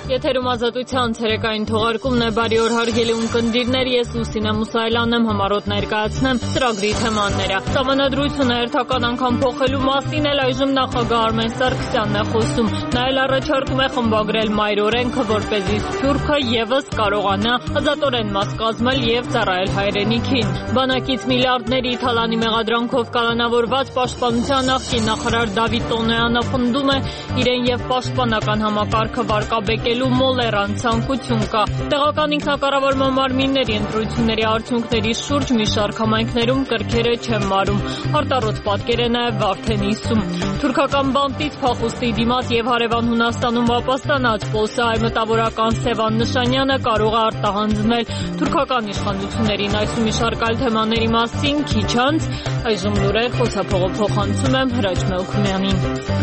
Եթերում ազատության ցերեկային թողարկումն է, բարի օր հարգելի ունկնդիրներ, ես Լուսինե Մուսայելյանն եմ, համառոտ ներկայացնեմ ծրագրի թեմաները։ Սահմանադրությունը հերթական անգամ փոխելու մասին էլ այժմ նախագահ Արմեն Սարգսյանն է խոսում։ Նա էլ առաջարկում է խմբագրել մայր օրենքը, որպեսզի Սփյուռքը ևս կարողանա ազատորեն մաս կազմել եւ ծառայել հայրենիքին։ Բանակից միլիարդների թալանի մեղադրանքով կալանավորված Պաշտպանության նախկին նախարար Դավիթ Տոնոյանը պնդում է իրեն եւ պաշտպանական համակարգը վարկաբեկել մոլերան ցանկություն կա։ Տեղական ինքնակառավարման մարմինների ընտրությունների արդյունքների շուրջ մի շարք համայնքներում կրքերը չեն մարում։ Արտառոց պատկեր է նաև Վարդենիսում։ Թուրքական բանտից փախուստի դիմաց եւ հարևան Հունաստանում ապաստանած Պոլսայի մտավորական Սևան Նշանյանը կարող է արտահանձնել թուրքական իշխանություններին։ Այս ու մի շարք այլ թեմաների մասին քիչ անց այժմ լուրեր խոսափողը փոխանցում եմ Հրաչ Մելքումյանին։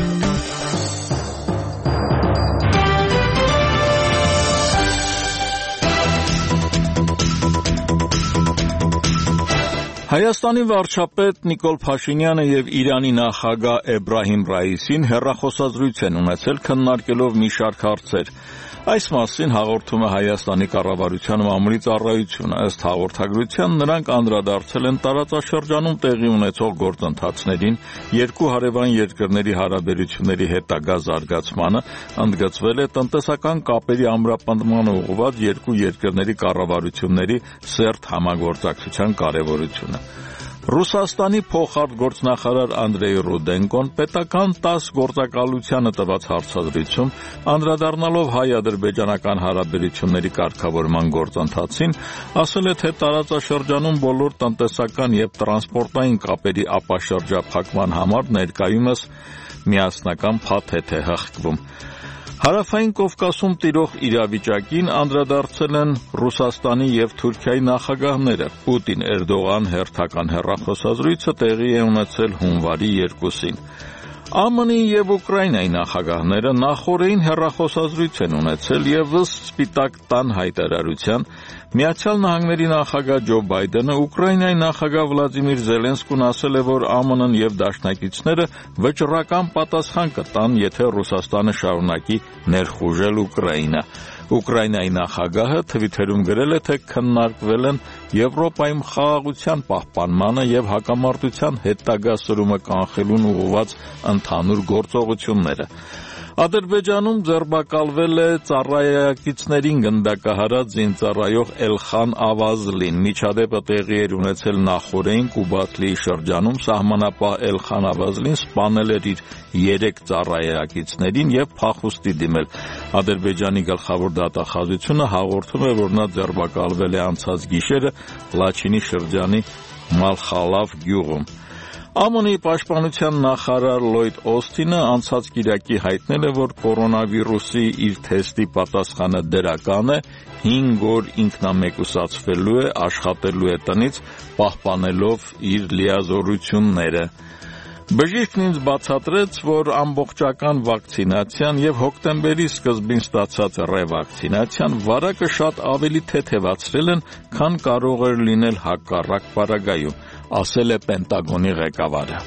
Հայաստանի վարչապետ Նիկոլ Փաշինյանը եւ Իրանի նախագահ Էբրահիմ Ռայիսին հեռախոսազրույց են ունեցել քննարկելով մի շարք հարցեր։ Այս մասին հաղորդում է Հայաստանի կառավարության մամուլի ծառայությունը։ Ըստ հաղորդագրության նրանք անդրադարձել են տարածաշրջանում տեղի ունեցող գործընթացներին, երկու հարևան երկրների հարաբերությունների հետագա զարգացմանը, ընդգծվել է տնտեսական կապերի ամրապնդմանը ուղղված երկու երկրների կառավարությունների սերտ համագործակցության կարևորությունը։ Ռուսաստանի փոխարտգործնախարար Անդրեյ Ռուդենկոն պետական 10 գործակալությանը տված հարցազրույցում անդրադառնալով հայ-ադրբեջանական հարաբերությունների կարգավորման գործընթացին ասել է, թե տարածաշրջանում բոլոր տնտեսական եւ տրանսպորտային կապերի ապաշրջափակման համար ներկայումս միասնական փաթեթ է հղկվում։ Հարավային Կովկասում տիրող իրավիճակին անդրադարձել են Ռուսաստանի եւ Թուրքիայի նախագահները։ Պուտին-Էրդողան հերթական հեռախոսազրույցը տեղի է ունեցել հունվարի 2-ին։ ԱՄՆ-ի եւ Ուկրաինայի նախագահները նախօրեին հեռախոսազրույց են ունեցել եւ ըստ Սպիտակ տան հայտարարության Միացյալ Նահանգների նախագահ Ջո Բայդենը Ուկրաինայի նախագահ Վլադիմիր Զելենսկուն ասել է, որ ԱՄՆ-ն եւ դաշնակիցները վճռական պատասխան կտան, եթե Ռուսաստանը շարունակի ներխուժել Ուկրաինա։ Ուկրաինայի նախագահը Թվիթերում գրել է, թե քննարկվել են Եվրոպայում խաղաղության պահպանմանը եւ հակամարտության հետագա սրումը կանխելուն ուղղված ընդհանուր գործողությունները։ Ադրբեջանում ձերբակալվել է ծառայակիցներին գնդակահարած զինծառայող Էլխան Ավազլին։ Միջադեպը տեղի էր ունեցել նախօրեին Կուբատլիի շրջանում, սահմանապահ Էլխան Ավազլին սպանել էր իր 3 ծառայակիցներին եւ փախուստի դիմել։ Ադրբեջանի գլխավոր դատախազությունը հաղորդում է, որ նա ձերբակալվել է անցած գիշերը Լաչինի շրջանի Մալխալավ գյուղում։ ԱՄՆ-ի պաշտպանության նախարար Լոյդ Օսթինը անցած կիրակի հայտնել է, որ կորոնավիրուսի իր թեստի պատասխանը դրական է, 5 օր ինքնամեկուսացվելու է, աշխատելու է տնից, պահպանելով իր լիազորությունները։ Բժիշկն ինձ բացատրեց, որ ամբողջական վակցինացիան եւ հոկտեմբերի սկզբին ստացած ռևակցինացիան վարակը շատ ավելի թեթևացրել են, քան կարող էր լինել հակառակ պարագայում, ասել է Պենտագոնի ղեկավարը։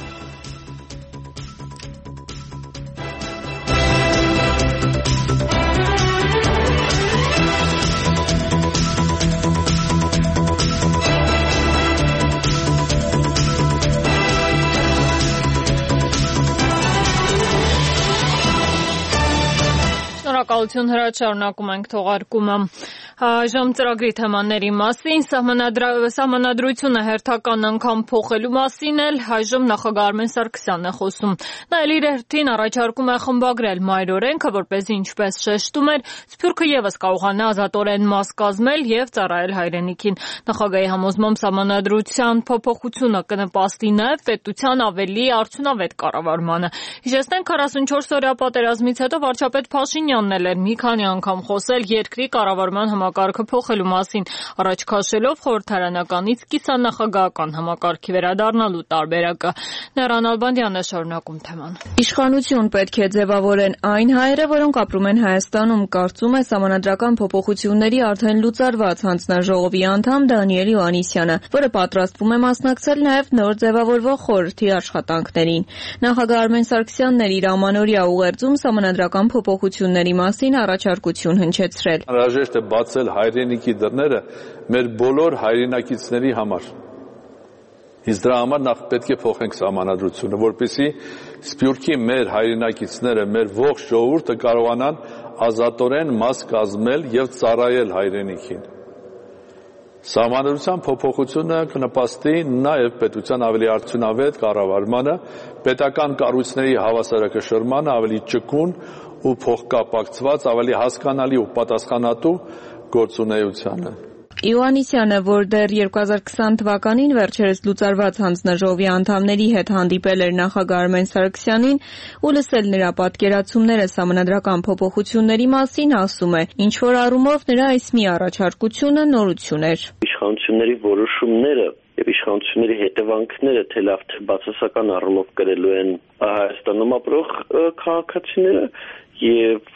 Շնորհակալություն Հրաչ, շարունակում ենք թողարկումը։ Այժմ ծրագրի թեմաների մասին, սահմանադրությունը հերթական անգամ փոխելու մասին էլ այժմ նախագահ Արմեն Սարգսյանն է խոսում։ Նա էլ իր հերթին առաջարկում է խմբագրել մայր օրենքը, որպեսզի ինչպես շեշտում էր, Սփյուռքը ևս կարողանա ազատորեն մաս կազմել եւ ծառայել հայրենիքին։ Նախագահի համոզմամբ սահմանադրության փոփոխությունը կնպաստի նաեւ պետության ավելի արդյունավետ կառավարմանը։ Հիշեցնենք 44-օրյա պատերազմից հետո վարչապետ Փաշինյանն էլ էր մի քանի անգամ խոսել երկրի կառավարման համակարգը փոխելու մասին, առաջ քաշելով խորհրդարանականից կիսանախագահական համակարգի վերադառնալու տարբերակը։ Նարան Ալբանդյանը շարունակում թեման։ Իշխանություն պետք է ձևավորեն այն հայերը, որոնք ապրում են Հայաստանում, կարծում է Սահմանադրական փոփոխությունների արդեն լուծարված հանձնաժողովի անդամ Դանիել Հովհաննիսյանը, որը պատրաստվում է մասնակցել նաև նոր ձևավորվող խորհրդի աշխատանքներին։ Նախագահ Արմեն Սարգսյանն էր իր ամանորյա ուղերձում Սահմանադրական փոփոխությունների մասին առաջարկություն հնչեցրել։ Անհրաժեշտ է բացել հայրենիքի դռները մեր բոլոր հայրենակիցների համար։ Իսկ դրա համար նախ պետք է փոխենք սահմանադրությունը, որպեսզի Սփյուռքի մեր հայրենակիցները, մեր ողջ ժողովուրդը կարողանան ազատորեն մաս կազմել եւ ծառայել հայրենիքին։ Սահմանադրության փոփոխությունը կնպաստի նաեւ պետության ավելի արդյունավետ կառավարմանը, պետական կառույցների հավասարակշռմանը, ավելի ճկուն ու փոխկապակցված, ավելի հասկանալի ու պատասխանատու գործունեությանը։ Հովհաննիսյանը, որ դեռ 2020 թվականին վերջերս լուծարված հանձնաժողովի անդամների հետ հանդիպել էր նախագահ Արմեն Սարգսյանին ու լսել նրա պատկերացումները Սահմանադրական փոփոխությունների մասին, ասում է, ինչ-որ առումով նրա այս մի առաջարկությունը նորություն էր։ Իշխանությունների որոշումները եւ իշխանությունների հետևանքները թե լավ թե բացասական առումով կրելու են Հայաստանում ապրող քաղաքացիները եւ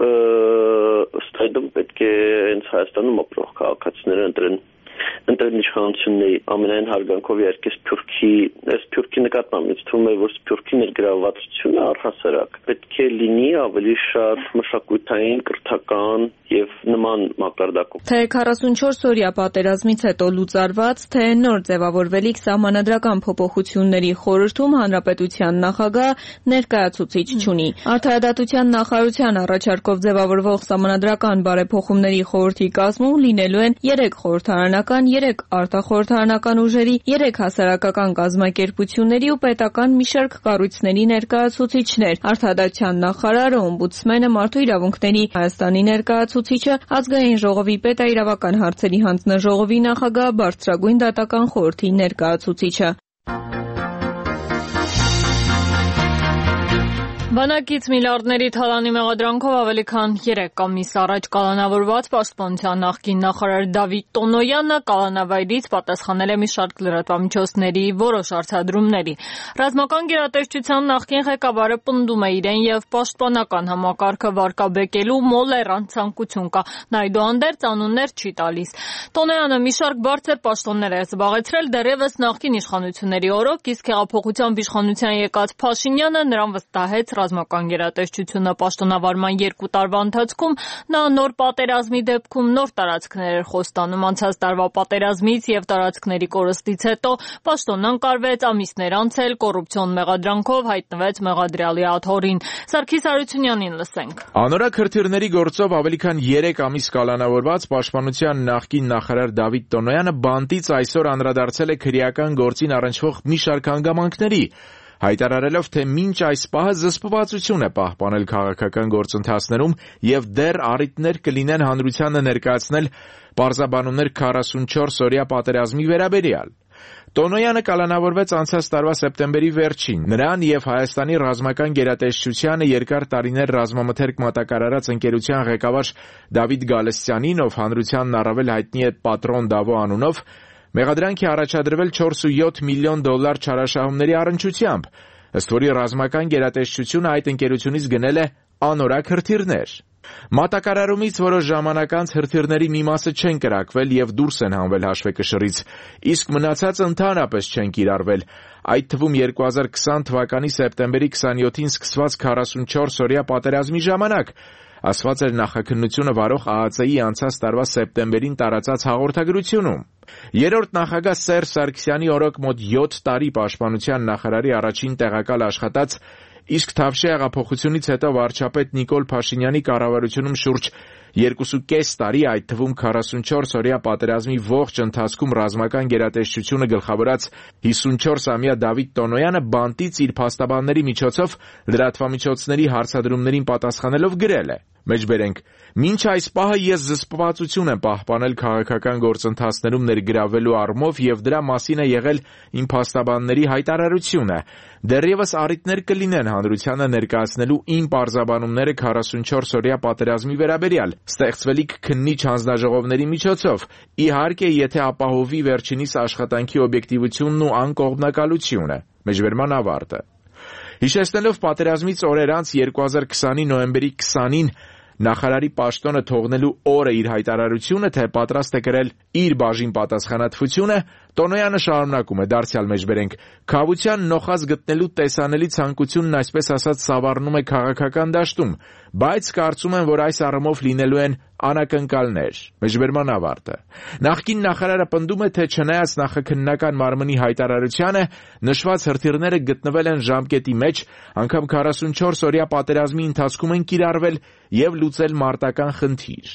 ըստ այդմ պետք է հենց Հայաստանում ապրող քաղաքացիները ընտրեն իշխանությունների ամենայն հարգանքով իհարկե Սփյուռքի նկատմամբ ինձ թվում է, որ Սփյուռքի ներգրավվածությունը առհասարակ պետք է լինի ավելի շատ մշակութային, կրթական եւ նման մակարդակով։ Թե 44 օրյա պատերազմից հետո լուծարված, թե նոր ձևավորվելիք Սահմանադրական փոփոխությունների խորհրդում հանրապետության նախագահ ներկայացուցիչ չունի։ Արդարադատության նախարարության առաջարկով ձևավորվող Սահմանադրական բարեփոխումների խորհրդի կազմում լինելու են 3 խորհրդարանական, 3 արտախորհրդարանական ուժերի, 3 հասարակական կազմակերպությունների ու պետական մի շարք կառույցների ներկայացուցիչներ։ Արդարադատության նախարարը, օմբուդսմենը, Մարդու իրավունքների Հայաստանի ներկայացուցիչը, Ազգային ժողովի պետաիրավական հարցերի հանձնաժողովի նախագահ, Բարձրագույն դատական խորհրդի ներկայացուցիչը։ Բանակից միլիարդների թալանի մեղադրանքով ավելի քան 3 ամիս առաջ կալանավորված պաշտպանության նախկին նախարար Դավիթ Տոնոյանը կալանավայրից պատասխանել է մի շարք լրատվամիջոցների որոշ հարցադրումների։ Ռազմական գերատեսչության նախկին ղեկավարը պնդում է իրեն եւ պաշտպանական համակարգը վարկաբեկելու մոլեռան ցանկություն կա, այդուհանդերձ անուններ չի տալիս։ Տոնոյանը մի շարք բարձր պաշտոններ է զբաղեցրել դեռևս նախկին իշխանությունների օրոք, իսկ հեղափոխությամբ իշխանության եկած Փաշինյանը նրան վստահեց ռազմական գերատեսչությունը պաշտոնավարման 2 տարվա ընթացքում նա նոր պատերազմի դեպքում նոր տարածքներ էր խոստանում անցած տարվա պատերազմից եւ տարածքների կորստից հետո պաշտոնն ընկարվեց ամիսներ անց էլ կոռուպցիոն մեղադրանքով հայտնվեց մեղադրյալի աթոռին։ Սարգիս Հարությունյանին լսենք։ Անորակ հրթիռների գործով ավելի քան 3 ամիս կալանավորված պաշտպանության նախկին նախարար Դավիթ Տոնոյանը բանտից այսօր անդրադարձել է քրեական գործին առնչվող մի շարք հանգամանքների, հայտարարելով, թե մինչ այս պահը զսպվածություն է պահպանել քաղաքական գործընթացներում եւ դեռ առիթներ կլինեն հանրությանը ներկայացնել պարզաբանումներ 44 օրյա պատերազմի վերաբերյալ։ Տոնոյանը կալանավորվեց անցած տարվա սեպտեմբերի վերջին։ Նրան եւ Հայաստանի ռազմական գերատեսչությանը երկար տարիներ ռազմամթերք մատակարարած ընկերության ղեկավար Դավիթ Գալստյանին, ով հանրությանն առավել հայտնի է Պատրոն Դավո անունով, մեղադրանք է առաջադրվել 4.7 միլիոն դոլար չարաշահումների առնչությամբ, ըստ որի ռազմական գերատեսչությունը այդ ընկերությունից գնել է անորակ հրթիռներ։ Մատակարարումից որոշ ժամանակ անց հրթիռների մի մասը չեն կրակվել եւ դուրս են հանվել հաշվեկշռից, իսկ մնացածը ընդհանրապես չեն կիրառվել։ Այդ թվում 2020 թվականի սեպտեմբերի 27-ին սկսված 44 օրյա պատերազմի ժամանակ, ասված էր նախաքննությունը վարող ԱԱԾ-ի անցած տարվա սեպտեմբերին տարածած հաղորդագրությունում։ Երրորդ նախագահ Սերժ Սարգսյանի օրոք մոտ 7 տարի պաշտպանության նախարարի առաջին տեղակալ աշխատած, իսկ Թավշյա հեղափոխությունից հետո վարչապետ Նիկոլ Փաշինյանի կառավարությունում շուրջ 2.5 տարի, այդ թվում 44 օրյա պատերազմի ողջ ընթացքում ռազմական գերատեսչությունը գլխավորած 54-ամյա Դավիթ Տոնոյանը բանտից իր փաստաբանների միջոցով լրատվամիջոցների հարցադրումներին պատասխանելով գրել է. Մեջբերենք, մինչ այս պահը ես զսպվածություն եմ պահպանել քաղաքական գործընթացներում ներգրավելու առումով եւ դրա մասին է եղել իմ փաստաբանների հայտարարությունը։ Դեռևս առիթներ կլինեն հանրությանը ներկայացնելու իմ պարզաբանումները 44-օրյա պատերազմի վերաբերյալ, ստեղծվելիք քննիչ հանձնաժողովների միջոցով, իհարկե, եթե ապահովի վերջինիս աշխատանքի օբյեկտիվությունն ու անկողմնակալությունը։ Մեջբերման ավարտը։ Հիշեցնելով պատերազմից օրեր անց 2020-ի նոյեմբերի 20-ին նախարարի պաշտոնը թողնելու օրը իր հայտարարությունը, թե պատրաստ է կրել իր բաժին պատասխանատվությունը, Տոնոյանը շարունակում է, դարձյալ մեջբերենք, քավության նոխազ գտնելու տեսանելի ցանկությունն այսպես ասած սավառնում է քաղաքական դաշտում, բայց կարծում եմ, որ այս առումով լինելու են անակնկալներ։ Մեջբերման ավարտը։ Նախկին նախարարը պնդում է, թե չնայած նախաքննական մարմնի հայտարարությանը, նշված հրթիռները գտնվել են ժամկետի մեջ, անգամ 44 օրյա պատերազմի ընթացքում են կիրառվել եւ լուծել մարտական խնդիր։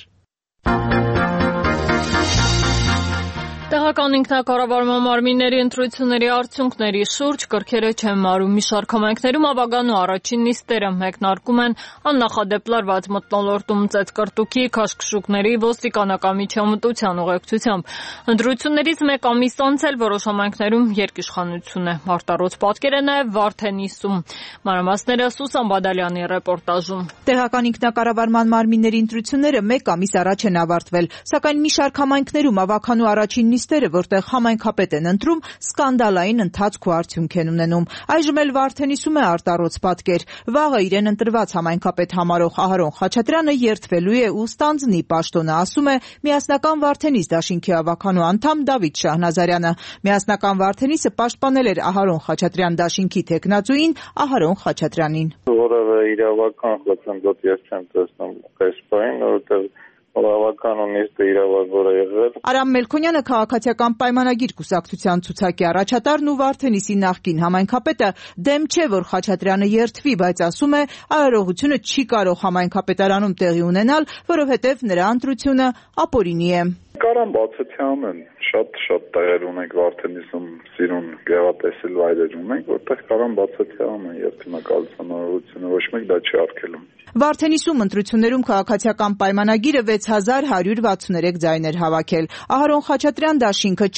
Տեղական ինքնակառավարման մարմինների ընտրությունների արդյունքների շուրջ կրքերը չեն մարում։ Մի շարք համայնքներում ավագանու առաջին նիստերը մեկնարկում են աննախադեպ լարված մթնոլորտում ծեծկռտուքի, քաշքշուկների, ոստիկանական միջամտության ուղեկցությամբ։ Ընտրություններից մեկ ամիս անց էլ որոշ համայնքներում երկիշխանություն է։ Արտառոց պատկեր է նաև Վարդենիսում։ Մանրամասները Սուսան Բադալյանի ռեպորտաժում։ Տեղական ինքնակառավարման մարմինների ընտրությունները մեկ ամիս առաջ են ավարտվել, սակայն մի շարք համայնքներում ավագանու առաջին նիստերը, որտեղ համայնքապետ են ընտրում, սկանդալային ընթացք ու արդյունք են ունենում։ Այժմ էլ Վարդենիսում է արտառոց պատկեր։ Վաղը իրեն ընտրված համայնքապետ համարող Ահարոն Խաչատրյանը երդվելու է ու ստանձնի պաշտոնը, ասում է Միասնական Վարդենիս դաշինքի ավագանու անդամ Դավիթ Շահնազարյանը։ Միասնական Վարդենիսը պաշտպանել էր Ահարոն Խաչատրյան դաշինքի թեկնածուին Ահարոն Խաչատրյանին։ Որևէ իրավական խոչընդոտ ես չեմ տեսնում այս պահին, որովհետև Ավական ունիստը իրավազոր է եղել։ Արամ Մելքոնյանը քաղաքացիական պայմանագիր կուսակցության ցուցակի առաջատարն ու Վարդենիսի նախկին համայնքապետը դեմ չէ, որ Խաչատրյանը երդվի, բայց ասում է արարողությունը չի կարող համայնքապետարանում տեղի ունենալ, որովհետև նրա ընտրությունը ապօրինի է։ Կարան բացության են, շատ տեղեր ունենք Վարդենիսում, սիրուն գեղատեսիլ վայրեր ունենք, որտեղ կարան բացության են երթմնակալության արարողությունը, ոչ մեկ դա չի արգելում։ Վարդենիսում ընտրություններում քաղաքացիական պայմանագիրը 6163 ձայն էր հավաքել։ Ահարոն Խաչատրյան դաշինքը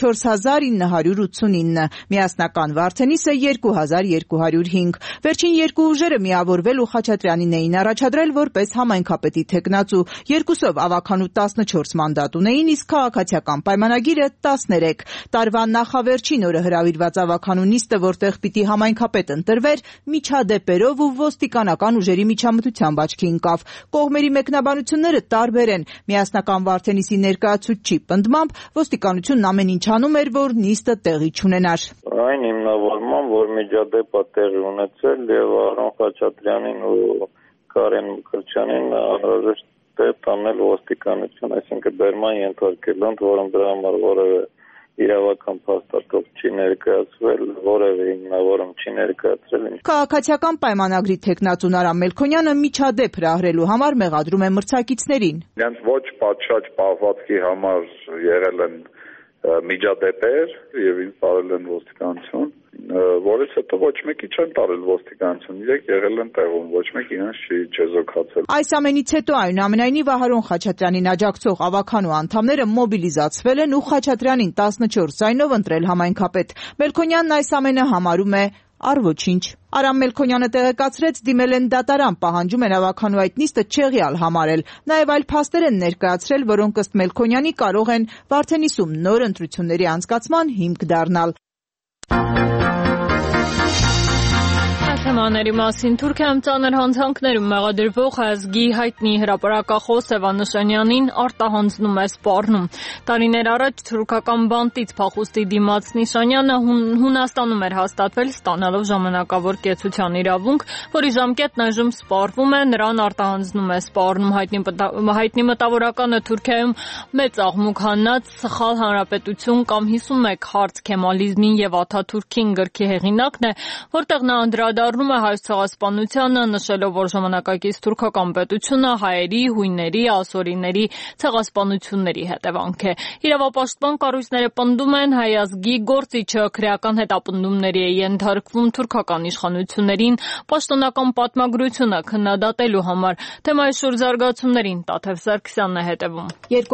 4989, Միասնական Վարդենիսը 2205։ Վերջին երկու ուժերը միավորվել ու Խաչատրյանին էին առաջադրել որպես համայնքապետի թեկնածու։ Երկուսով ավագանու 14 մանդատ ունեին, իսկ քաղաքացիական պայմանագիրը 13։ Տարվա նախավերջին օրը հրավիրված ավագանու նիստը, որտեղ պիտի համայնքապետ ընտրվեր, միջադեպերով ու ոստիկանական ուժերի միջամտությամբ աչքի ընկավ։ Կողմերի մեկնաբանությունները տարբեր են։ Միասնական Վարդենիսի ներկայացուցչի պնդմամբ ոստիկանությունն ամեն ինչ անում էր, որ նիստը տեղի չունենար։ Այն հիմնավորման, որ միջադեպը տեղի ունեցել եւ Ահարոն Խաչատրյանին ու Կարեն Մկրտչյանին անհրաժեշտ է տանել ոստիկանություն, այսինքն բերման ենթարկել, որոնց դրա համար որևէ իրավական փաստաթող չի ներկայացվել, որևէ հիմնավորում չի ներկայացրել։ Քաղաքացիական պայմանագրի թեկնածուն Արամ Մելքոնյանը միջադեպ հրահրելու համար մեղադրում է մրցակիցներին։ Իրենց ոչ պատշաճ պահվածքի համար եղել են միջադեպեր եւ ինձ տարել են ոստիկանություն, որից հետո ոչ մեկի չեն տարել ոստիկանություն, իրենք եղել են տեղում, ոչ մեկ իրենց չի չեզոքացել։ Այս ամենից հետո այնուամենայնիվ Ահարոն Խաչատրյանին աջակցող ավագանու անդամները մոբիլիզացվել են ու Խաչատրյանին 14 ձայնով ընտրել համայնքապետ։ Մելքոնյանն այս ամենը համարում է առ ոչինչ։ Արամ Մելքոնյանը տեղեկացրեց, դիմել են դատարան, պահանջում են ավագանու այդ նիստը չեղյալ համարել։ Նաև այլ փաստեր են ներկայացրել, որոնք ըստ Մելքոնյանի կարող են Վարդենիսում նոր ընտրությունների անցկացման հիմք դառնալ։ Թեմաների մասին Թուրքիայում ծանր հանցանքներում մեղադրվող ազգի հայտնի հրապարակախոս Սևան Նշանյանին արտահանձնում է Սպառնում։ Տարիներ առաջ թուրքական բանտից փախուստի դիմաց Նիշանյանը Հունաստանում էր հաստատվել, ստանալով ժամանակավոր կեցության իրավունք, որի ժամկետն այժմ սպառվում է, նրան արտահանձնում է Սպառնում։ Հայտնի մտավորականը Թուրքիայում մեծ աղմուկ հանած Սխալ հանրապետություն կամ 51 հարց Քեմալիզմին եւ Աթաթուրքին գրքի հեղինակն է, որտեղ նա անդրադառնում է հայ ցեղասպանությանը, նշելով, որ ժամանակակից թուրքական պետությունը հայերի, հույների, ասորիների ցեղասպանությունների հետևանք է։ Իրավապաշտպան կառույցները պնդում են, հայ ազգի գործիչը քրեական հետապնդումների է ենթարկվում թուրքական իշխանություններին պաշտոնական պատմագրությունը քննադատելու համար։ Թեմայի շուրջ զարգացումներին Տաթև Սարգսյանն է հետևում։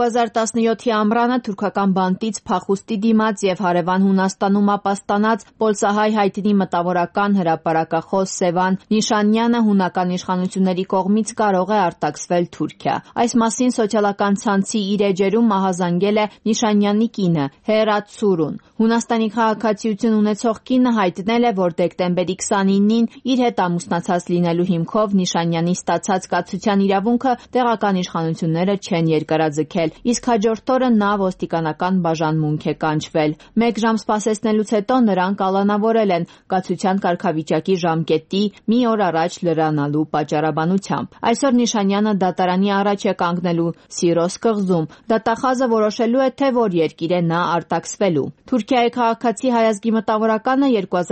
2017-ի ամռանը թուրքական բանտից փախուստի դիմաց եւ հարևան Հունաստանում ապաստանած պոլսահայ հայտնի մտավորական հրապարակախոս Սևան Նիշանյանը հունական իշխանությունների կողմից կարող է արտաքսվել Թուրքիա։ Այս մասին սոցիալական ցանցի իր էջերում մահազանգել է Նիշանյանի կինը Հերատ Սուրուն։ Հունաստանի քաղաքացիություն ունեցող կինը հայտնել է, որ դեկտեմբերի 29-ին իր հետ ամուսնացած լինելու հիմքով Նիշանյանի ստացած կացության իրավունքը տեղական իշխանությունները չեն երկարաձգել, իսկ հաջորդ օրը նա ոստիկանական բաժանմունք է կանչվել։ 1 ժամ սպասեցնելուց հետո նրան կալանավորել են կացության կարգավիճակի ժամկետի մի օր առաջ լրանալու պատճառաբանությամբ։ Այսօր Նիշանյանը դատարանի առաջ է կանգնելու Սիրոս կղզում։ Դատախազը որոշելու է, թե որ երկիր է նա արտաքսվելու։ Թուրքիայի քաղաքացի հայ ազգի մտավորականը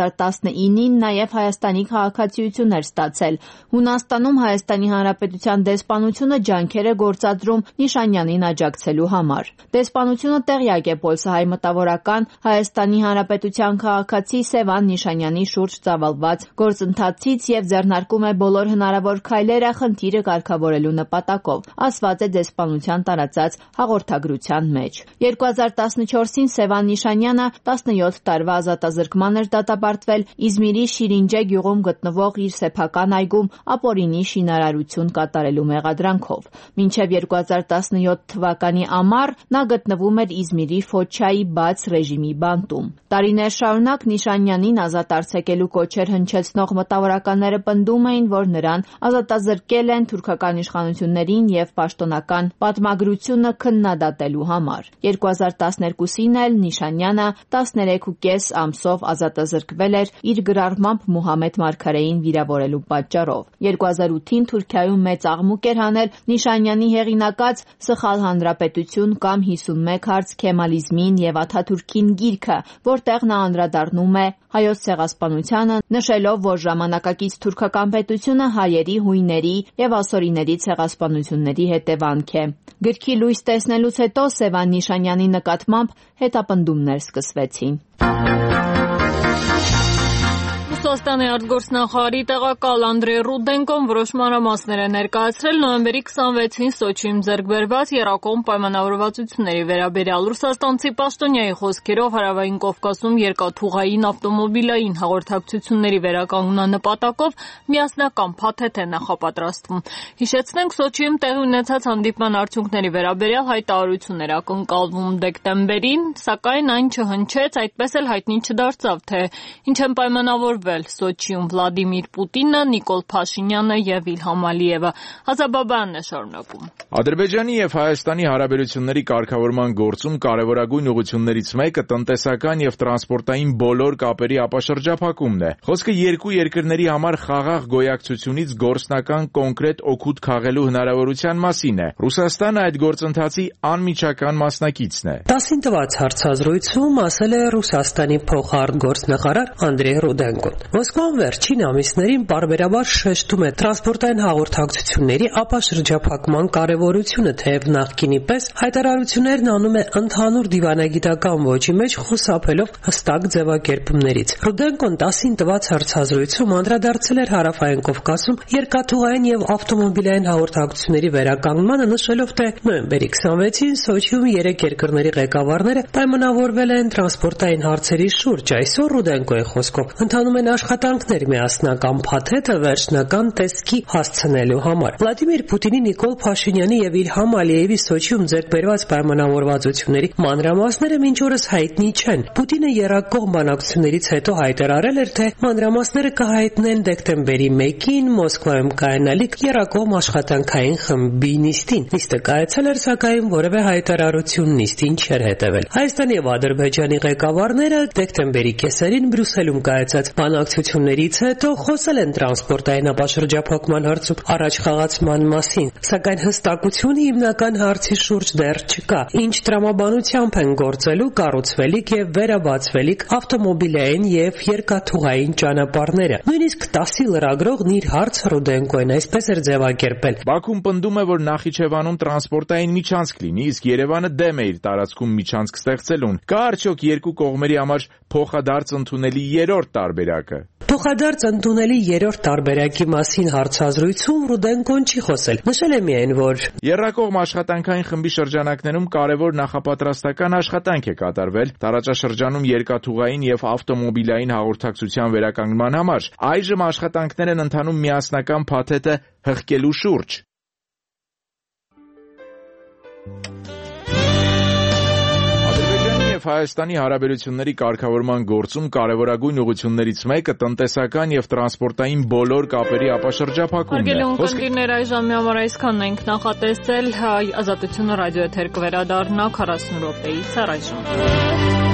2019-ին նաև Հայաստանի քաղաքացիություն էր ստացել։ Հունաստանում Հայաստանի Հանրապետության դեսպանությունը ջանքեր է գործադրում Նիշանյանին աջակցելու համար։ Դեսպանությունը տեղյակ է պոլսահայ մտավորական Հայաստանի Հանրապետության քաղաքացի Սևան Նիշանյանի շուրջ ծավալված գործընթացից եւ ձեռնարկում է բոլոր հնարավոր քայլերը խնդիրը կարգավորելու նպատակով, ասված է դեսպանության տարածած հաղորդագրության մեջ։ 2014-ին Սևան Նիշանյանը 17 տարվա ազատազրկման էր դատապարտվել Իզմիրի Շիրինջե գյուղում գտնվող իր սեփական այգում ապօրինի շինարարություն կատարելու մեղադրանքով։ Մինչև 2017 թվականի ամառ նա գտնվում էր Իզմիրի Ֆոչայի բաց ռեժիմի բանտում։ Տարիներ շարունակ Նիշանյանին ազատ արձակելու կոչեր հնչեցնող մտավորականները պնդում էին, որ նրան ազատազրկել են թուրքական իշխանություններին եւ պաշտոնական պատմագրությունը քննադատելու համար։ 2012-ին էլ Նիշանյանը 13.5 ամսով ազատազրկվել էր իր գրառմամբ Մուհամեդ Մարգարեին վիրավորելու պատճառով։ 2008-ին Թուրքիայում մեծ աղմուկ էր հանել Նիշանյանի հեղինակած Սխալ հանրապետություն կամ 51 հարց Քեմալիզմին եւ Աթաթուրքին գիրքը, որտեղ նա անդրադառնում է հայոց ցեղասպանությանը, նշելով, որ ժամանակակից թուրքական պետությունը հայերի, հույների եւ ասորիների ցեղասպանությունների հետևանք է։ Գրքի լույս տեսնելուց հետո Սևան Նիշանյանի նկատմամբ հետապնդումներ սկսվեցին։ Ռուսաստանի արտգործնախարարի տեղակալ Անդրեյ Ռուդենկոն որոշ մանրամասներ է ներկայացրել նոյեմբերի 26-ին Սոչիում ձեռք բերված Եռակողմ պայմանավորվածությունների վերաբերյալ։ Ռուսաստանցի պաշտոնյայի խոսքերով Հարավային Կովկասում երկաթուղային ավտոմոբիլային հաղորդակցությունների վերականգնման նպատակով միասնական փաթեթ է նախապատրաստվում։ Հիշեցնենք, Սոչիում տեղի ունեցած հանդիպման արդյունքների վերաբերյալ հայտարարություններ ակնկալվում դեկտեմբերին, սակայն այն չհնչեց, այդպես էլ հայտնի չդարձավ, թե ինչ են պայմանավորվել Սոչիում Վլադիմիր Պուտինը, Նիկոլ Փաշինյանը եւ Իլհամ Ալիևը։ Հազաբաբյանն է շարունակում։ Ադրբեջանի եւ Հայաստանի հարաբերությունների կարգավորման գործում կարևորագույն ուղղություններից մեկը տնտեսական եւ տրանսպորտային բոլոր կապերի ապաշրջափակումն է։ Խոսքը երկու երկրների համար խաղաղ գոյակցությունից գործնական կոնկրետ օգուտ քաղելու հնարավորության մասին է։ Ռուսաստանը այդ գործընթացի անմիջական մասնակիցն է։ 10-ին տված հարցազրույցում ասել է Ռուսաստանի փոխարտգործնախարար Անդրեյ Ռուդենկոն։ Մոսկվան վերջին ամիսներին պարբերաբար շեշտում է տրանսպորտային հաղորդակցությունների ապաշրջափակման կարևորությունը, թեև նախկինի պես հայտարարություններն անում է ընդհանուր դիվանագիտական ոճի մեջ խուսափելով հստակ ձևակերպումներից։ Ռուդենկոն 10-ին տված հարցազրույցում անդրադարձել էր Հարավային Կովկասում երկաթուղային եւ ավտոմոբիլային հաղորդակցությունների վերականգնմանը, նշելով, թե նոյեմբերի 26-ին Սոչիում 3 երկրների ղեկավարները պայմանավորվել են տրանսպորտային հարցերի շուրջ։ Այսօր Ռուդենկոյի խոսքով ընթանում են աշխատանքներ միասնական փաթեթը վերջնական տեսքի հասցնելու համար։ Վլադիմիր Պուտինի, Նիկոլ Փաշինյանի եւ Իլհամ Ալիևի Սոչիում ձեռք բերված պայմանավորվածությունների մանրամասները մինչ օրս հայտնի չեն։ Պուտինը եռակողմ բանակցություններից հետո հայտարարել էր, թե մանրամասները կհայտնեն դեկտեմբերի 1-ին Մոսկվայում կայանալիք եռակողմ աշխատանքային խմբի նիստին։ Նիստը կայացել էր, սակայն որևէ հայտարարություն նիստին չէր հետևել։ Հայաստանի եւ Ադրբեջանի ղեկավարները դեկտեմբերի կեսերին Բրյուսելում կայացած բանակցություններից հետո խոսել են տրանսպորտային ապաշրջափակման հարցում առաջ խաղացման մասին, սակայն հստակություն հիմնական հարցի շուրջ դեռ չկա, ինչ տրամաբանությամբ են գործելու կառուցվելիք եւ վերաբացվելիք ավտոմոբիլային եւ երկաթուղային ճանապարհները։ Նույնիսկ ՏԱՍ-ի լրագրողն իր հարցը Ռուդենկոն այսպես էր ձևակերպել. Բաքուն պնդում է, որ Նախիջևանում տրանսպորտային միջանցք լինի, իսկ Երևանը դեմ է իր տարածքում միջանցք ստեղծելուն։ Կա արդյոք երկու կողմերի համար փոխադարձ ընդունելի երրորդ տարբերակը։ Փոխադարձ ընդունելի երրորդ տարբերակի մասին հարցազրույցում Ռուդենկոն չի խոսել։ Նշել է միայն, որ Եռակողմ աշխատանքային խմբի շրջանակներում կարևոր նախապատրաստական աշխատանք է կատարվել տարածաշրջանում երկաթուղային եւ ավտոմոբիլային հաղորդակցության վերականգնման համար։ Այժմ աշխատանքներ են ընթանում միասնական փաթեթը հղկելու շուրջ։ Հայաստանի հարաբերությունների կարգավորման գործում կարևորագույն ուղղություններից մեկը տնտեսական եւ տրանսպորտային բոլոր կապերի ապաշրջափակումն է։ Հոսքիրներ այժմի համար այսքանն ենք նախատեսել, Ազատությունը ռադիոեթեր կվերադառնա 40 րոպեից առայժմ։